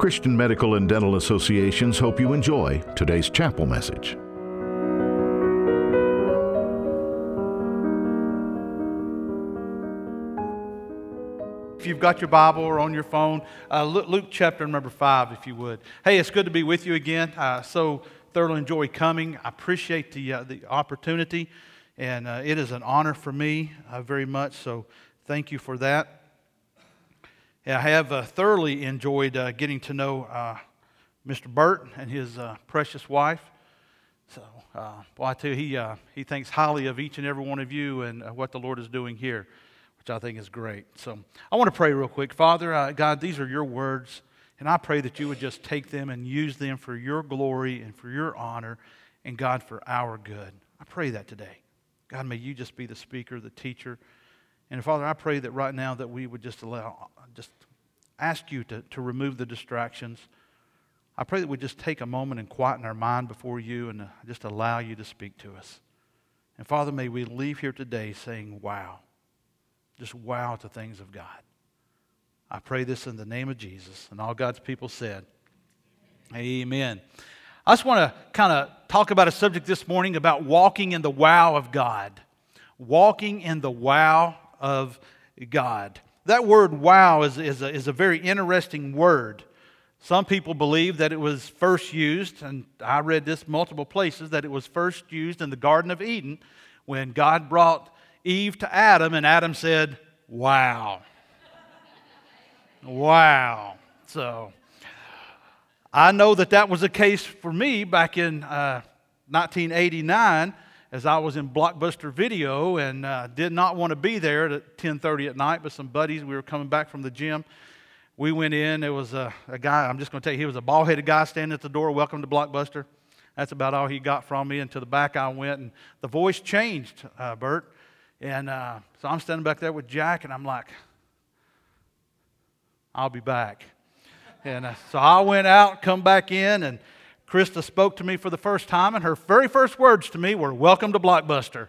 Christian Medical and Dental Associations hope you enjoy today's chapel message. If you've got your Bible or on your phone, Luke chapter number 5, if you would. Hey, it's good to be with you again. So thoroughly enjoy coming. I appreciate the opportunity, and it is an honor for me very much, so thank you for that. I have thoroughly enjoyed getting to know Mr. Burt and his precious wife. So, I tell you, he thinks highly of each and every one of you and what the Lord is doing here, which I think is great. So I want to pray real quick. Father, God, these are your words, and I pray that you would just take them and use them for your glory and for your honor, and God, for our good. I pray that today. God, may you just be the speaker, the teacher. And Father, I pray that right now that we would just ask you to remove the distractions. I pray that we just take a moment and quieten our mind before you and just allow you to speak to us. And Father, may we leave here today saying, wow. Just wow to things of God. I pray this in the name of Jesus. And all God's people said, amen. I just want to kind of talk about a subject this morning about walking in the wow of God. Walking in the wow of God. That word wow is a very interesting word. Some people believe that it was first used, and I read this multiple places, that it was first used in the Garden of Eden when God brought Eve to Adam, and Adam said, wow. Wow. So, I know that was the case for me back in 1989 as I was in Blockbuster Video and did not want to be there at 10:30 at night, but some buddies, we were coming back from the gym. We went in, there was a guy, I'm just going to tell you, he was a bald-headed guy standing at the door, welcome to Blockbuster. That's about all he got from me, and to the back I went, and the voice changed, Bert. And so I'm standing back there with Jack, and I'm like, I'll be back. And so I went out, come back in, and Krista spoke to me for the first time, and her very first words to me were, welcome to Blockbuster.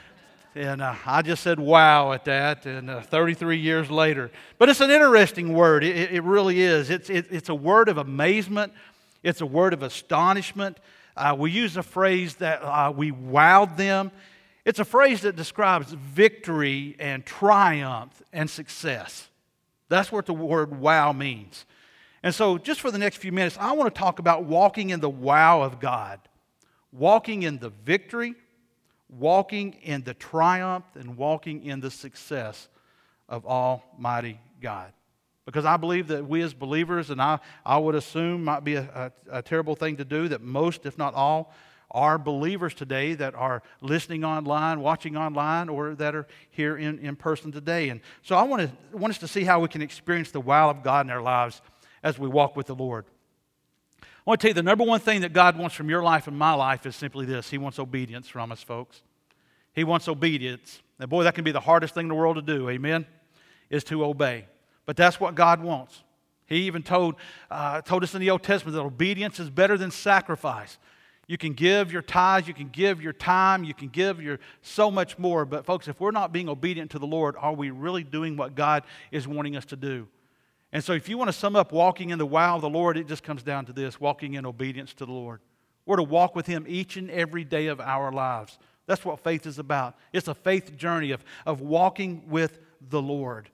And I just said, wow, at that, and 33 years later. But it's an interesting word. It really is. It's a word of amazement. It's a word of astonishment. We use a phrase that we wowed them. It's a phrase that describes victory and triumph and success. That's what the word wow means. And so just for the next few minutes, I want to talk about walking in the wow of God. Walking in the victory, walking in the triumph, and walking in the success of Almighty God. Because I believe that we as believers, and I would assume might be a terrible thing to do, that most, if not all, are believers today that are listening online, watching online, or that are here in person today. And so I want us to see how we can experience the wow of God in our lives as we walk with the Lord. I want to tell you the number one thing that God wants from your life and my life is simply this. He wants obedience from us, folks. He wants obedience. Now, boy, that can be the hardest thing in the world to do, amen, is to obey. But that's what God wants. He even told us in the Old Testament that obedience is better than sacrifice. You can give your tithes, you can give your time, you can give your so much more. But folks, if we're not being obedient to the Lord, are we really doing what God is wanting us to do? And so if you want to sum up walking in the wow of the Lord, it just comes down to this, walking in obedience to the Lord. We're to walk with Him each and every day of our lives. That's what faith is about. It's a faith journey of walking with the Lord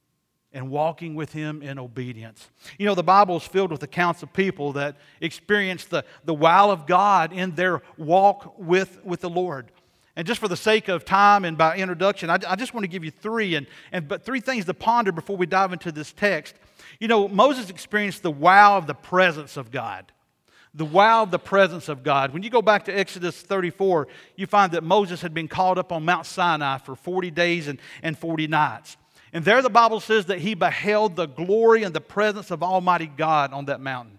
and walking with Him in obedience. You know, the Bible is filled with accounts of people that experienced the wow of God in their walk with the Lord. And just for the sake of time and by introduction, I just want to give you three three things to ponder before we dive into this text. You know, Moses experienced the wow of the presence of God. The wow of the presence of God. When you go back to Exodus 34, you find that Moses had been called up on Mount Sinai for 40 days and 40 nights. And there the Bible says that he beheld the glory and the presence of Almighty God on that mountain.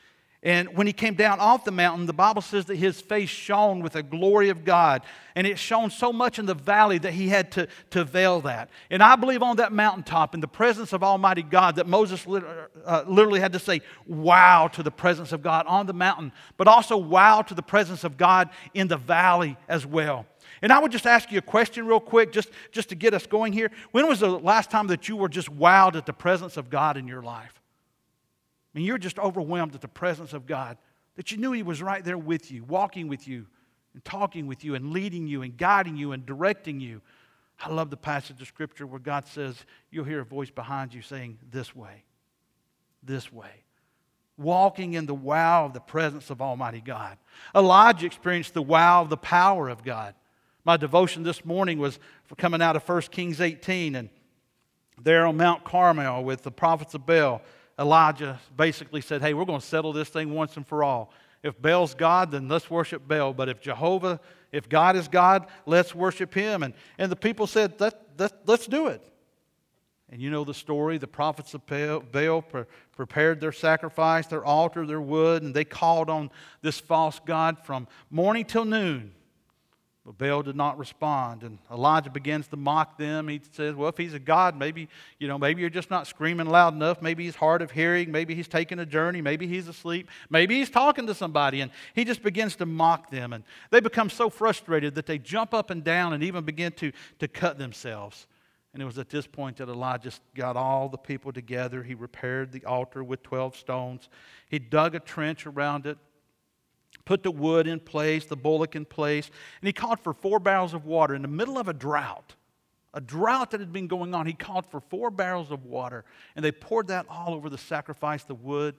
And when he came down off the mountain, the Bible says that his face shone with the glory of God. And it shone so much in the valley that he had to veil that. And I believe on that mountaintop, in the presence of Almighty God, that Moses literally had to say wow to the presence of God on the mountain, but also wow to the presence of God in the valley as well. And I would just ask you a question real quick, just to get us going here. When was the last time that you were just wowed at the presence of God in your life? I mean, you're just overwhelmed at the presence of God, that you knew He was right there with you, walking with you, and talking with you, and leading you, and guiding you, and directing you. I love the passage of Scripture where God says, you'll hear a voice behind you saying, this way, this way. Walking in the wow of the presence of Almighty God. Elijah experienced the wow of the power of God. My devotion this morning was coming out of 1 Kings 18, and there on Mount Carmel with the prophets of Baal, Elijah basically said, hey, we're going to settle this thing once and for all. If Baal's God, then let's worship Baal. But if God is God, let's worship Him. And the people said, let's do it. And you know the story. The prophets of Baal prepared their sacrifice, their altar, their wood, and they called on this false god from morning till noon. But Baal did not respond, and Elijah begins to mock them. He says, well, if he's a god, maybe you're just not screaming loud enough. Maybe he's hard of hearing. Maybe he's taking a journey. Maybe he's asleep. Maybe he's talking to somebody. And he just begins to mock them. And they become so frustrated that they jump up and down and even begin to cut themselves. And it was at this point that Elijah got all the people together. He repaired the altar with 12 stones. He dug a trench around it, put the wood in place, the bullock in place, and he called for 4 barrels of water in the middle of a drought that had been going on. He called for 4 barrels of water, and they poured that all over the sacrifice, the wood.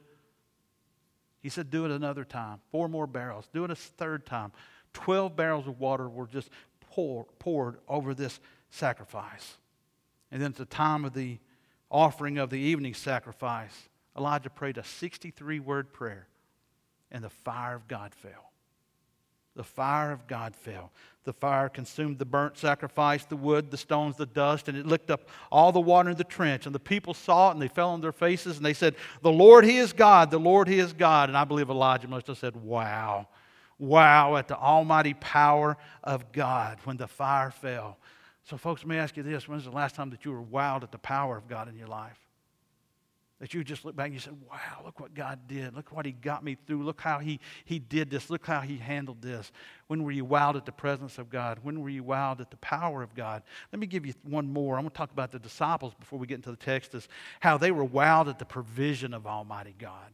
He said, do it another time, 4 more barrels. Do it a third time. 12 barrels of water were just poured over this sacrifice. And then at the time of the offering of the evening sacrifice, Elijah prayed a 63-word prayer. And the fire of God fell. The fire of God fell. The fire consumed the burnt sacrifice, the wood, the stones, the dust, and it licked up all the water in the trench. And the people saw it, and they fell on their faces, and they said, the Lord, He is God. The Lord, He is God. And I believe Elijah must have said, wow. Wow at the almighty power of God when the fire fell. So folks, let me ask you this. When's the last time that you were wowed at the power of God in your life? That you just look back and you said, wow, look what God did. Look what He got me through. Look how He did this. Look how He handled this. When were you wowed at the presence of God? When were you wowed at the power of God? Let me give you one more. I'm going to talk about the disciples before we get into the text, is how they were wowed at the provision of Almighty God.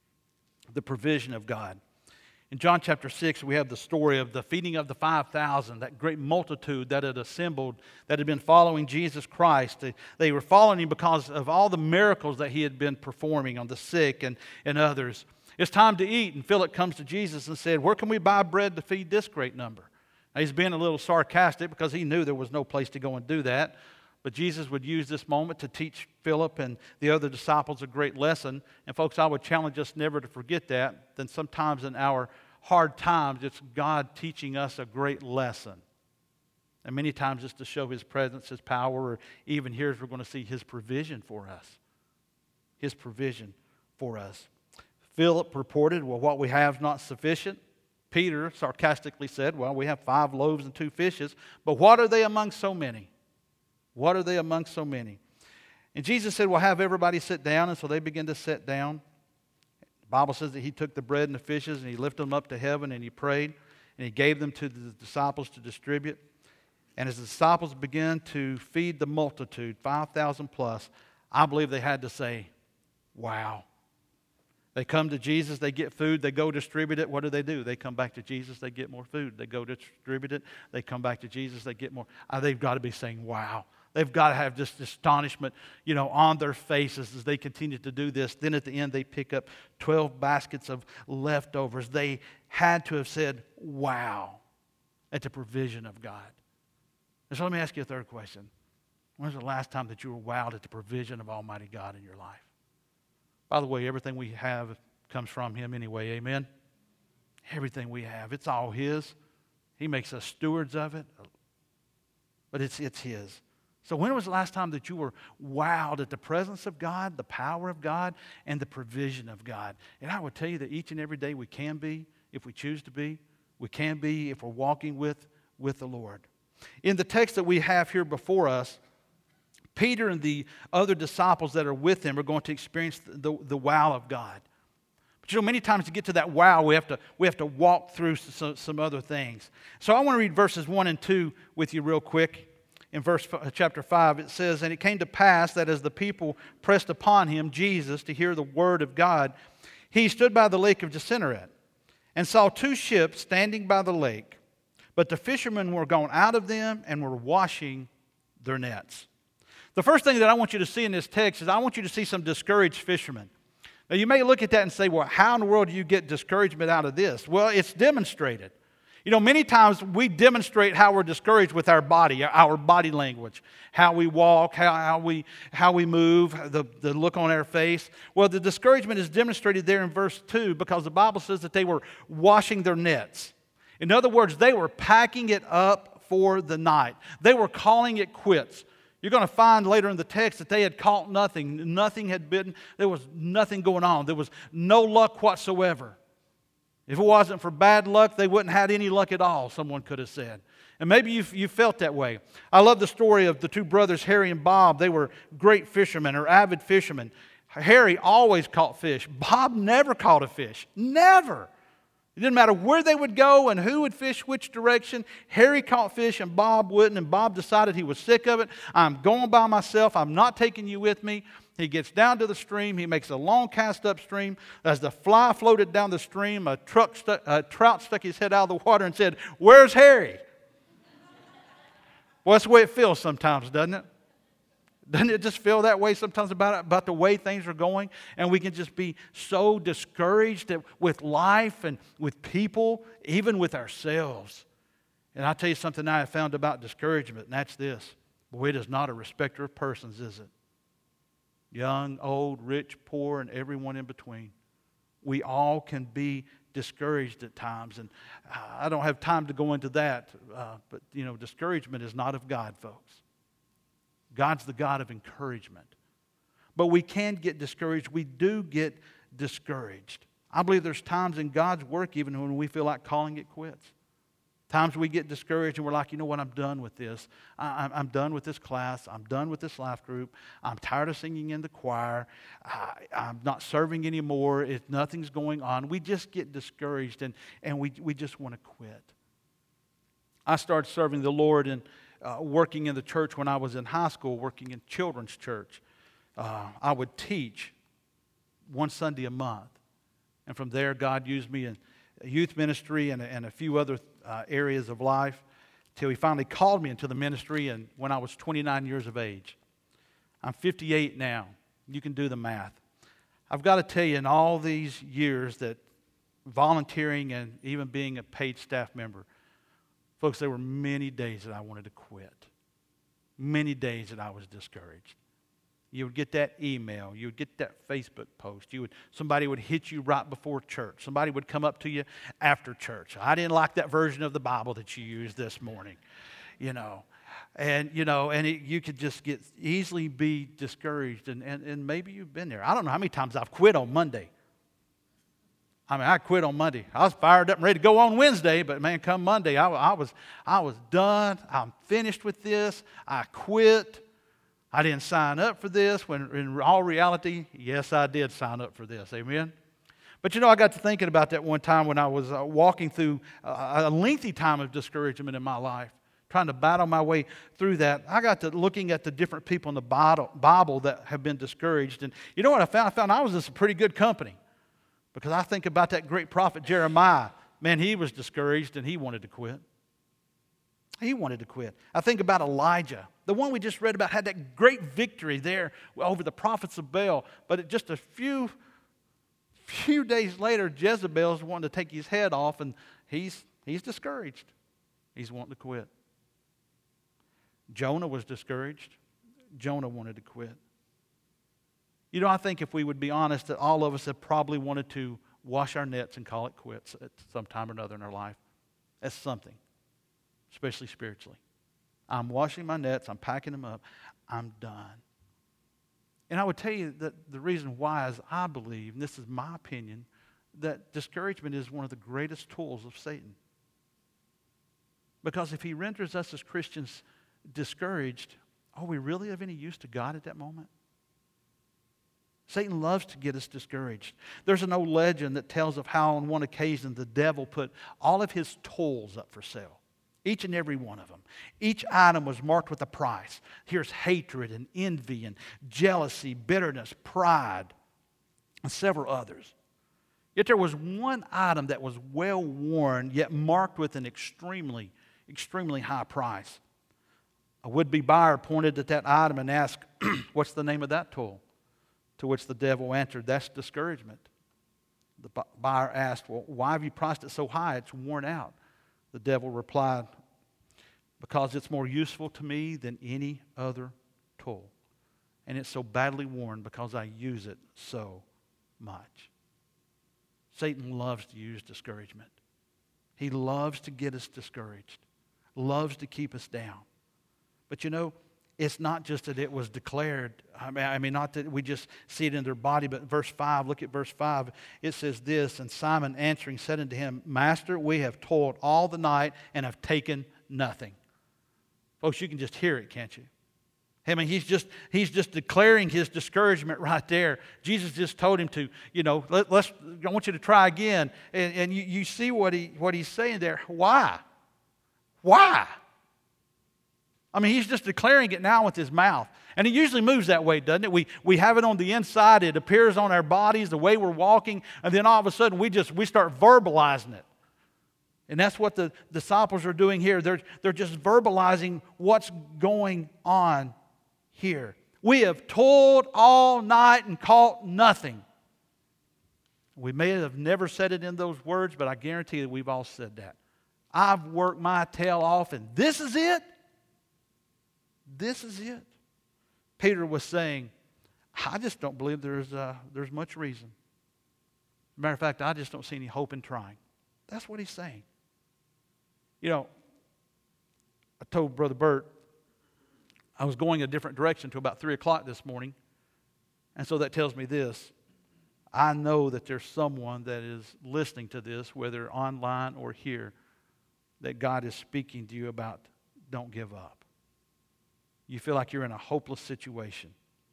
The provision of God. In John chapter 6, we have the story of the feeding of the 5,000, that great multitude that had assembled, that had been following Jesus Christ. They were following Him because of all the miracles that He had been performing on the sick and others. It's time to eat, and Philip comes to Jesus and said, where can we buy bread to feed this great number? Now, he's being a little sarcastic because he knew there was no place to go and do that. But Jesus would use this moment to teach Philip and the other disciples a great lesson. And folks, I would challenge us never to forget that. Then sometimes in our hard times, it's God teaching us a great lesson. And many times it's to show His presence, His power, or even here we're going to see His provision for us. His provision for us. Philip reported, well, what we have is not sufficient. Peter sarcastically said, well, we have 5 loaves and 2 fishes, but what are they among so many? What are they among so many? And Jesus said, well, have everybody sit down. And so they began to sit down. The Bible says that He took the bread and the fishes and He lifted them up to heaven and He prayed. And He gave them to the disciples to distribute. And as the disciples began to feed the multitude, 5,000 plus, I believe they had to say, wow. They come to Jesus, they get food, they go distribute it. What do? They come back to Jesus, they get more food. They go distribute it, they come back to Jesus, they get more. They've got to be saying, wow. They've got to have just astonishment, on their faces as they continue to do this. Then at the end, they pick up 12 baskets of leftovers. They had to have said, wow, at the provision of God. And so let me ask you a third question. When was the last time that you were wowed at the provision of Almighty God in your life? By the way, everything we have comes from Him anyway, amen? Everything we have, it's all His. He makes us stewards of it, but it's His. So when was the last time that you were wowed at the presence of God, the power of God, and the provision of God? And I would tell you that each and every day we can be, if we choose to be. We can be if we're walking with the Lord. In the text that we have here before us, Peter and the other disciples that are with him are going to experience the wow of God. But many times to get to that wow, we have to walk through some other things. So I want to read verses 1 and 2 with you real quick. in chapter 5, it says, "And it came to pass that as the people pressed upon him, Jesus, to hear the word of God, he stood by the lake of Gennesaret, and saw two ships standing by the lake. But the fishermen were gone out of them and were washing their nets." The first thing that I want you to see in this text is I want you to see some discouraged fishermen. Now you may look at that and say, well, how in the world do you get discouragement out of this? Well, it's demonstrated. You know, many times we demonstrate how we're discouraged with our body language, how we walk, how we move, the look on our face. Well, the discouragement is demonstrated there in verse 2 because the Bible says that they were washing their nets. In other words, they were packing it up for the night. They were calling it quits. You're going to find later in the text that they had caught nothing. Nothing had bitten. There was nothing going on. There was no luck whatsoever. If it wasn't for bad luck, they wouldn't have had any luck at all, someone could have said. And maybe you felt that way. I love the story of the two brothers, Harry and Bob. They were great fishermen or avid fishermen. Harry always caught fish. Bob never caught a fish. Never. It didn't matter where they would go and who would fish which direction. Harry caught fish and Bob wouldn't, and Bob decided he was sick of it. I'm going by myself. I'm not taking you with me. He gets down to the stream. He makes a long cast upstream. As the fly floated down the stream, a trout stuck his head out of the water and said, "Where's Harry?" Well, that's the way it feels sometimes, doesn't it? Doesn't it just feel that way sometimes about the way things are going? And we can just be so discouraged with life and with people, even with ourselves. And I'll tell you something I have found about discouragement, and that's this. Boy, it is not a respecter of persons, is it? Young, old, rich, poor, and everyone in between. We all can be discouraged at times. And I don't have time to go into that. But, discouragement is not of God, folks. God's the God of encouragement. But we can get discouraged. We do get discouraged. I believe there's times in God's work even when we feel like calling it quits. Times we get discouraged and we're like, you know what, I'm done with this. I'm done with this class. I'm done with this life group. I'm tired of singing in the choir. I'm not serving anymore. Nothing's going on. We just get discouraged and we just want to quit. I started serving the Lord and working in the church when I was in high school, working in children's church. I would teach one Sunday a month. And from there, God used me in youth ministry and a few other areas of life till He finally called me into the ministry and when I was 29 years of age. I'm 58 now. You can do the math. I've got to tell you, in all these years that volunteering and even being a paid staff member, folks, there were many days that I wanted to quit. Many days that I was discouraged. You would get that email. You would get that Facebook post. Somebody would hit you right before church. Somebody would come up to you after church. I didn't like that version of the Bible that you used this morning. And you could just easily be discouraged. And maybe you've been there. I don't know how many times I've quit on Monday. I quit on Monday. I was fired up and ready to go on Wednesday, but man, come Monday, I was done. I'm finished with this. I quit. I didn't sign up for this, when in all reality, yes, I did sign up for this. Amen? But I got to thinking about that one time when I was walking through a lengthy time of discouragement in my life, trying to battle my way through that. I got to looking at the different people in the Bible that have been discouraged. And you know what I found? I found I was in some pretty good company. Because I think about that great prophet Jeremiah. Man, he was discouraged and he wanted to quit. He wanted to quit. I think about Elijah. The one we just read about had that great victory there over the prophets of Baal. But just a few days later, Jezebel's wanting to take his head off and he's discouraged. He's wanting to quit. Jonah was discouraged. Jonah wanted to quit. I think if we would be honest, that all of us have probably wanted to wash our nets and call it quits at some time or another in our life. That's something, especially spiritually. I'm washing my nets, I'm packing them up, I'm done. And I would tell you that the reason why is I believe, and this is my opinion, that discouragement is one of the greatest tools of Satan. Because if he renders us as Christians discouraged, are we really of any use to God at that moment? Satan loves to get us discouraged. There's an old legend that tells of how on one occasion the devil put all of his toys up for sale. Each and every one of them. Each item was marked with a price. Here's hatred and envy and jealousy, bitterness, pride, and several others. Yet there was one item that was well worn, yet marked with an extremely, extremely high price. A would-be buyer pointed at that item and asked, what's the name of that tool? To which the devil answered, that's discouragement. The buyer asked, well, why have you priced it so high? It's worn out. The devil replied, because it's more useful to me than any other tool. And it's so badly worn because I use it so much. Satan loves to use discouragement. He loves to get us discouraged, loves to keep us down. But you know, it's not just that it was declared. I mean, not that we just see it in their body, but verse 5, look at verse 5. It says this, and Simon answering said unto him, Master, we have toiled all the night and have taken nothing. Folks, you can just hear it, can't you? I mean, he's just declaring his discouragement right there. Jesus just told him to, I want you to try again. And you see what he's saying there. Why? Why? I mean, he's just declaring it now with his mouth. And it usually moves that way, doesn't it? We have it on the inside. It appears on our bodies, the way we're walking. And then all of a sudden, we start verbalizing it. And that's what the disciples are doing here. They're just verbalizing what's going on here. We have toiled all night and caught nothing. We may have never said it in those words, but I guarantee that we've all said that. I've worked my tail off, and this is it? This is it. Peter was saying, I just don't believe there's much reason. As a matter of fact, I just don't see any hope in trying. That's what he's saying. You know, I told Brother Bert I was going a different direction to about 3 o'clock this morning. And so that tells me this. I know that there's someone that is listening to this, whether online or here, that God is speaking to you about don't give up. You feel like you're in a hopeless situation.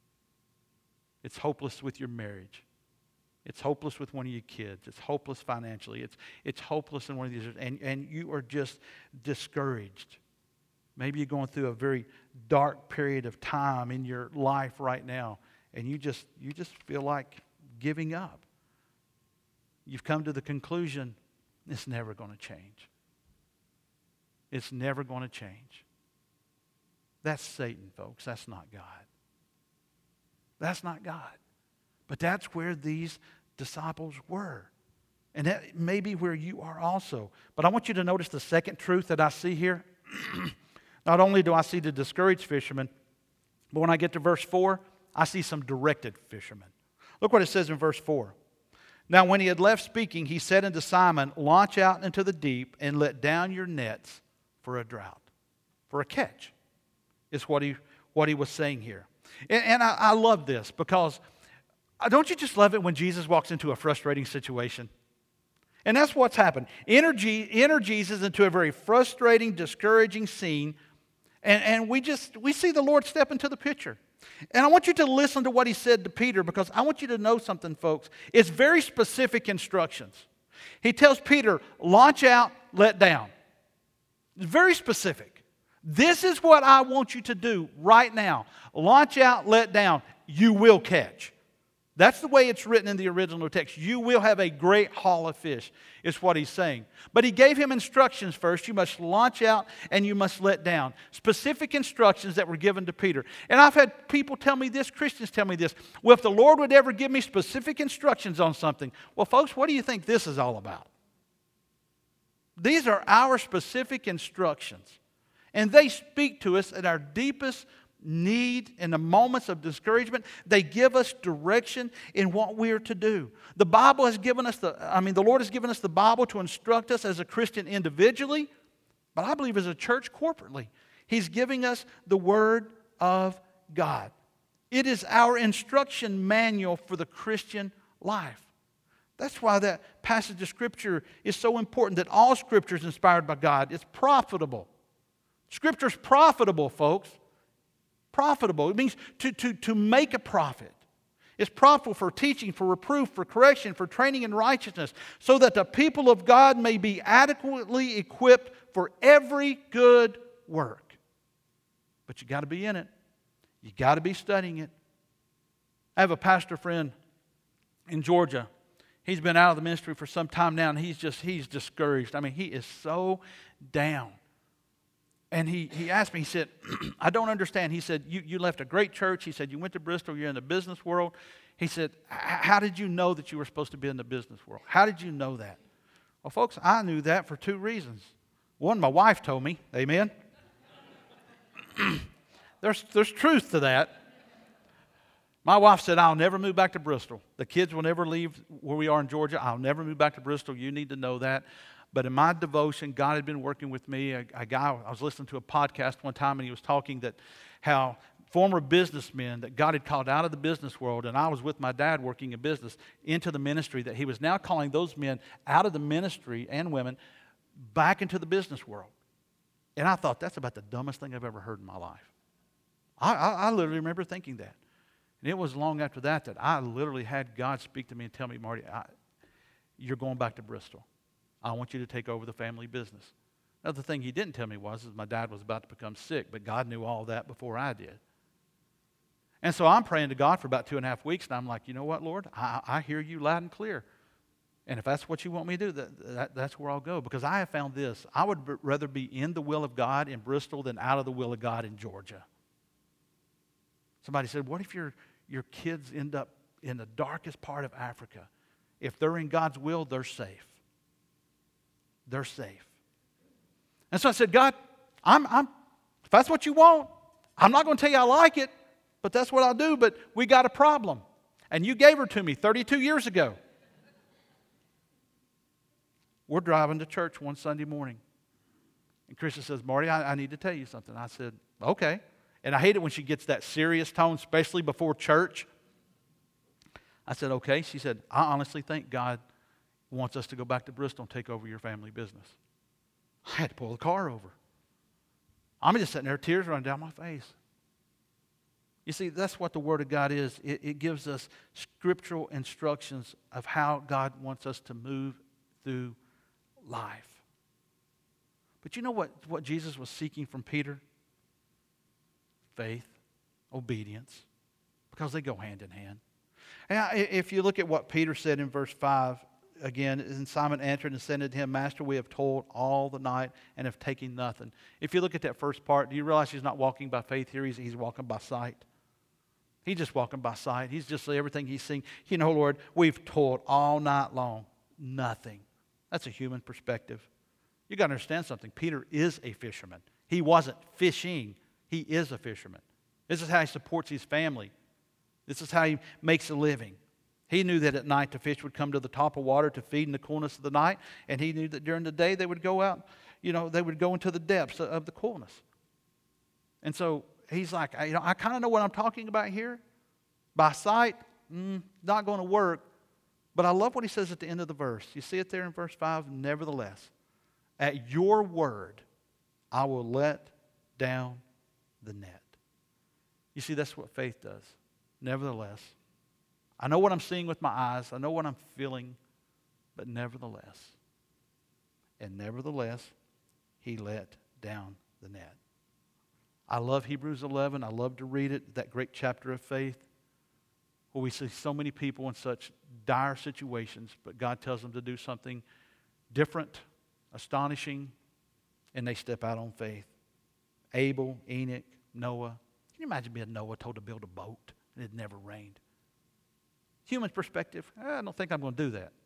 It's hopeless with your marriage. It's hopeless with one of your kids. It's hopeless financially. It's hopeless in one of these. And you are just discouraged. Maybe you're going through a very dark period of time in your life right now. And you just feel like giving up. You've come to the conclusion, it's never going to change. It's never going to change. That's Satan, folks. That's not God. That's not God. But that's where these disciples were. And that may be where you are also. But I want you to notice the second truth that I see here. Not only do I see the discouraged fishermen, but when I get to verse 4, I see some directed fishermen. Look what it says in verse 4. Now when he had left speaking, he said unto Simon, launch out into the deep and let down your nets for a drought, for a catch, is what he was saying here. And I love this because don't you just love it when Jesus walks into a frustrating situation? And that's what's happened. Enter Jesus into a very frustrating, discouraging scene, and we see the Lord step into the picture. And I want you to listen to what he said to Peter because I want you to know something, folks. It's very specific instructions. He tells Peter, launch out, let down. It's very specific. This is what I want you to do right now. Launch out, let down. You will catch. That's the way it's written in the original text. You will have a great haul of fish, is what he's saying. But he gave him instructions first. You must launch out and you must let down. Specific instructions that were given to Peter. And I've had people tell me this, Christians tell me this. Well, if the Lord would ever give me specific instructions on something. Well, folks, what do you think this is all about? These are our specific instructions. And they speak to us at our deepest need in the moments of discouragement. They give us direction in what we are to do. The Bible has given us the Lord has given us the Bible to instruct us as a Christian individually, but I believe as a church corporately. He's giving us the Word of God. It is our instruction manual for the Christian life. That's why that passage of Scripture is so important, that all Scripture is inspired by God. It's profitable. Scripture is profitable, folks. Profitable. It means to make a profit. It's profitable for teaching, for reproof, for correction, for training in righteousness, so that the people of God may be adequately equipped for every good work. But you got to be in it. You got to be studying it. I have a pastor friend in Georgia. He's been out of the ministry for some time now, and he's discouraged. I mean, he is so down. And he asked me, he said, I don't understand. He said, you left a great church. He said, you went to Bristol. You're in the business world. He said, how did you know that you were supposed to be in the business world? How did you know that? Well, folks, I knew that for two reasons. One, my wife told me. Amen? There's truth to that. My wife said, I'll never move back to Bristol. The kids will never leave where we are in Georgia. I'll never move back to Bristol. You need to know that. But in my devotion, God had been working with me. I was listening to a podcast one time, and he was talking that how former businessmen that God had called out of the business world, and I was with my dad working in business, into the ministry, that he was now calling those men out of the ministry and women back into the business world. And I thought, that's about the dumbest thing I've ever heard in my life. I literally remember thinking that. And it was long after that I literally had God speak to me and tell me, Marty, you're going back to Bristol. I want you to take over the family business. Now, the thing he didn't tell me was my dad was about to become sick, but God knew all that before I did. And so I'm praying to God for about 2.5 weeks, and I'm like, you know what, Lord? I hear you loud and clear. And if that's what you want me to do, that's where I'll go. Because I have found this. I would rather be in the will of God in Bristol than out of the will of God in Georgia. Somebody said, what if your kids end up in the darkest part of Africa? If they're in God's will, they're safe. They're safe. And so I said, God, if that's what you want, I'm not going to tell you I like it, but that's what I'll do. But we got a problem. And you gave her to me 32 years ago. We're driving to church one Sunday morning. And Krista says, Marty, I need to tell you something. I said, okay. And I hate it when she gets that serious tone, especially before church. I said, okay. She said, I honestly think God wants us to go back to Bristol and take over your family business. I had to pull the car over. I'm just sitting there, tears running down my face. You see, that's what the Word of God is. It gives us scriptural instructions of how God wants us to move through life. But you know what Jesus was seeking from Peter? Faith, obedience, because they go hand in hand. And if you look at what Peter said in verse 5, again, and Simon answered and said to him, Master, we have toiled all the night and have taken nothing. If you look at that first part, do you realize he's not walking by faith here? He's walking by sight. He's just walking by sight. He's just everything he's seeing. You know, Lord, we've toiled all night long. Nothing. That's a human perspective. You got to understand something. Peter is a fisherman. He wasn't fishing. He is a fisherman. This is how he supports his family. This is how he makes a living. He knew that at night the fish would come to the top of water to feed in the coolness of the night, and he knew that during the day they would go out, they would go into the depths of the coolness. And so he's like, I kind of know what I'm talking about here. By sight, not going to work. But I love what he says at the end of the verse. You see it there in verse 5? Nevertheless, at your word, I will let down the net. You see, that's what faith does. Nevertheless, I know what I'm seeing with my eyes. I know what I'm feeling. But nevertheless, he let down the net. I love Hebrews 11. I love to read it, that great chapter of faith, where we see so many people in such dire situations, but God tells them to do something different, astonishing, and they step out on faith. Abel, Enoch, Noah. Can you imagine being Noah told to build a boat and it never rained? Human perspective, I don't think I'm going to do that.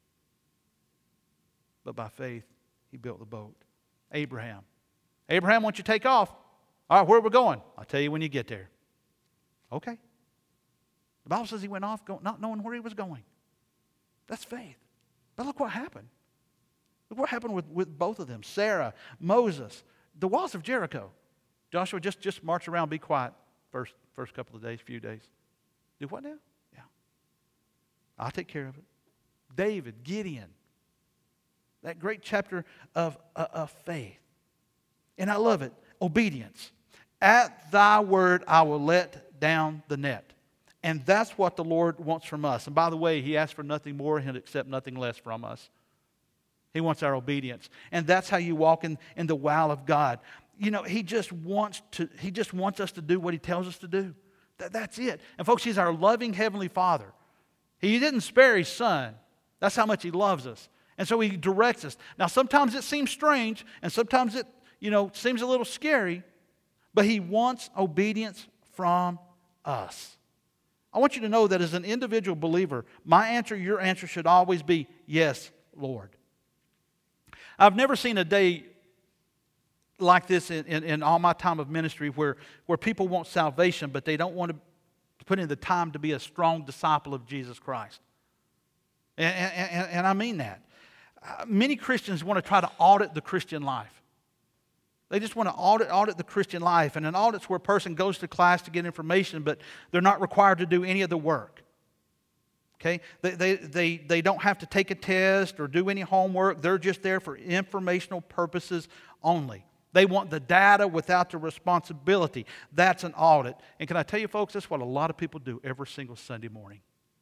But by faith, he built the boat. Abraham, why don't you take off? All right, where are we going? I'll tell you when you get there. Okay. The Bible says he went off not knowing where he was going. That's faith. But look what happened. Look what happened with both of them. Sarah, Moses, the walls of Jericho. Joshua, just march around, be quiet first couple of days, few days. Do what now? Yeah. I'll take care of it. David, Gideon. That great chapter of faith. And I love it. Obedience. At thy word I will let down the net. And that's what the Lord wants from us. And by the way, He asks for nothing more and He'll accept nothing less from us. He wants our obedience. And that's how you walk in the will of God. You know, He just wants us to do what He tells us to do. That's it. And folks, He's our loving Heavenly Father. He didn't spare His Son. That's how much He loves us. And so He directs us. Now, sometimes it seems strange, and sometimes it, seems a little scary, but He wants obedience from us. I want you to know that as an individual believer, my answer, your answer should always be, yes, Lord. I've never seen a day like this in all my time of ministry where people want salvation, but they don't want to put in the time to be a strong disciple of Jesus Christ. And I mean that. Many Christians want to try to audit the Christian life. They just want to audit the Christian life. And an audit's where a person goes to class to get information, but they're not required to do any of the work. Okay? They don't have to take a test or do any homework. They're just there for informational purposes only. They want the data without the responsibility. That's an audit. And can I tell you, folks, that's what a lot of people do every single Sunday morning.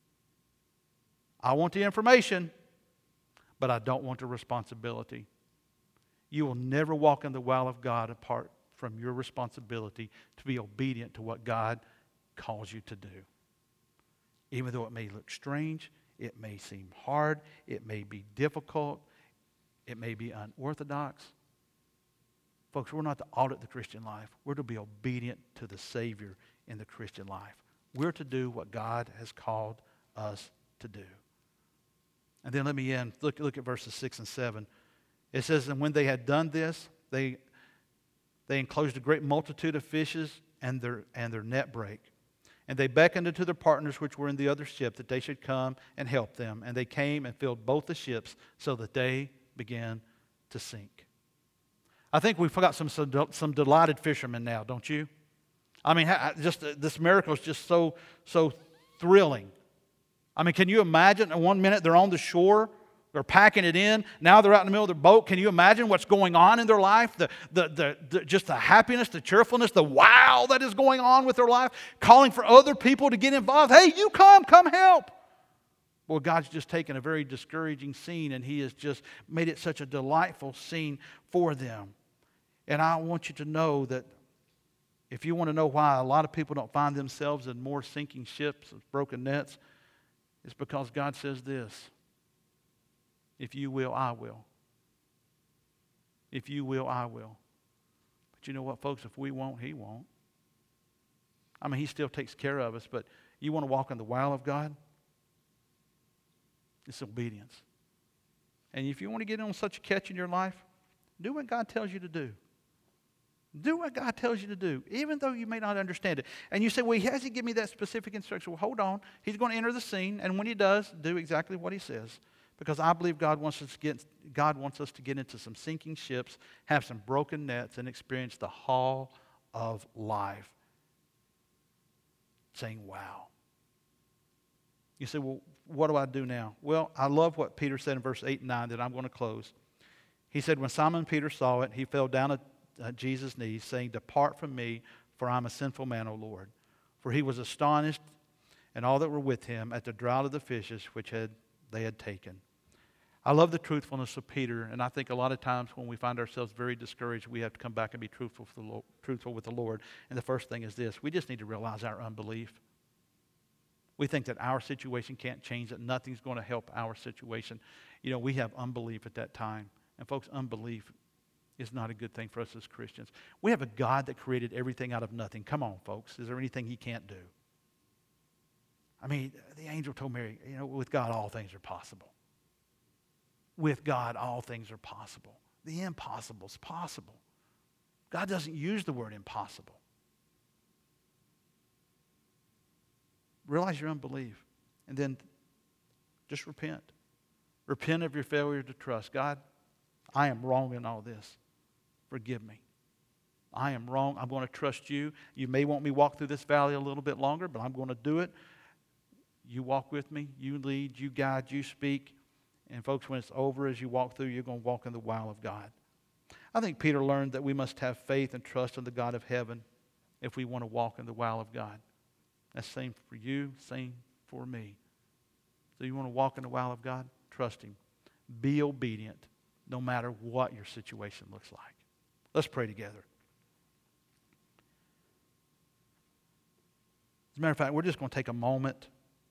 I want the information, but I don't want the responsibility. You will never walk in the will of God apart from your responsibility to be obedient to what God calls you to do. Even though it may look strange, it may seem hard, it may be difficult, it may be unorthodox. Folks, we're not to audit the Christian life. We're to be obedient to the Savior in the Christian life. We're to do what God has called us to do. And then let me end. Look at verses 6 and 7. It says, and when they had done this, they enclosed a great multitude of fishes, and their net brake. And they beckoned unto their partners which were in the other ship that they should come and help them. And they came and filled both the ships so that they began to sink. I think we've got some delighted fishermen now, don't you? I mean, just this miracle is just so thrilling. I mean, can you imagine? In 1 minute they're on the shore, they're packing it in. Now they're out in the middle of their boat. Can you imagine what's going on in their life? Just the happiness, the cheerfulness, the wow that is going on with their life, calling for other people to get involved. Hey, you come help. Well, God's just taken a very discouraging scene and He has just made it such a delightful scene for them. And I want you to know that if you want to know why a lot of people don't find themselves in more sinking ships and broken nets, it's because God says this: if you will, I will. If you will, I will. But you know what, folks? If we won't, He won't. I mean, He still takes care of us, but you want to walk in the will of God? It's obedience. And if you want to get on such a catch in your life, do what God tells you to do. Do what God tells you to do, even though you may not understand it. And you say, well, He hasn't given me that specific instruction. Well, hold on. He's going to enter the scene, and when He does, do exactly what He says. Because I believe God wants us to get into some sinking ships, have some broken nets, and experience the haul of life. Saying, wow. You say, well, what do I do now? Well, I love what Peter said in verse 8 and 9 that I'm going to close. He said, when Simon Peter saw it, he fell down at Jesus' knees, saying, depart from me, for I'm a sinful man, O Lord. For he was astonished, and all that were with him, at the draught of the fishes which they had taken. I love the truthfulness of Peter, and I think a lot of times when we find ourselves very discouraged, we have to come back and be truthful with the Lord. And the first thing is this: we just need to realize our unbelief. We think that our situation can't change, that nothing's going to help our situation. You know, we have unbelief at that time. And folks, unbelief is not a good thing for us as Christians. We have a God that created everything out of nothing. Come on, folks. Is there anything He can't do? I mean, the angel told Mary, you know, with God all things are possible. With God all things are possible. The impossible is possible. God doesn't use the word impossible. Realize your unbelief. And then just repent. Repent of your failure to trust. God, I am wrong in all this. Forgive me. I am wrong. I'm going to trust You. You may want me to walk through this valley a little bit longer, but I'm going to do it. You walk with me. You lead. You guide. You speak. And folks, when it's over, as you walk through, you're going to walk in the will of God. I think Peter learned that we must have faith and trust in the God of heaven if we want to walk in the will of God. That's same for you, same for me. So you want to walk in the will of God? Trust Him. Be obedient no matter what your situation looks like. Let's pray together. As a matter of fact, we're just going to take a moment.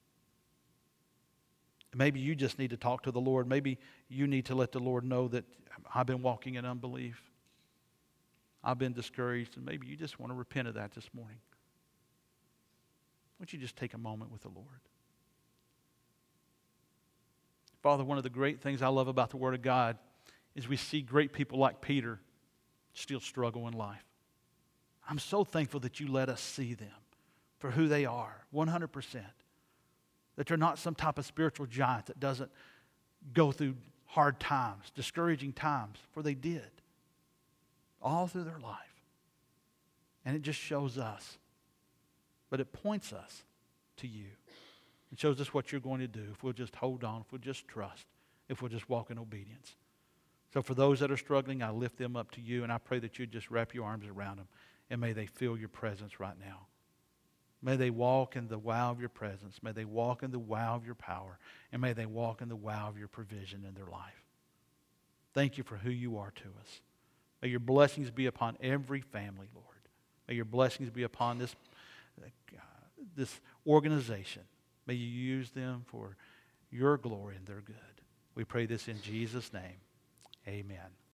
Maybe you just need to talk to the Lord. Maybe you need to let the Lord know that I've been walking in unbelief. I've been discouraged, and maybe you just want to repent of that this morning. Why don't you just take a moment with the Lord? Father, one of the great things I love about the Word of God is we see great people like Peter still struggle in life. I'm so thankful that you let us see them for who they are, 100%. That they're not some type of spiritual giant that doesn't go through hard times, discouraging times, for they did all through their life. And it just shows us, but it points us to you. It shows us what you're going to do if we'll just hold on, if we'll just trust, if we'll just walk in obedience. So for those that are struggling, I lift them up to you, and I pray that you just wrap your arms around them, and may they feel your presence right now. May they walk in the wow of your presence. May they walk in the wow of your power. And may they walk in the wow of your provision in their life. Thank you for who you are to us. May your blessings be upon every family, Lord. May your blessings be upon this organization. May you use them for your glory and their good. We pray this in Jesus' name. Amen.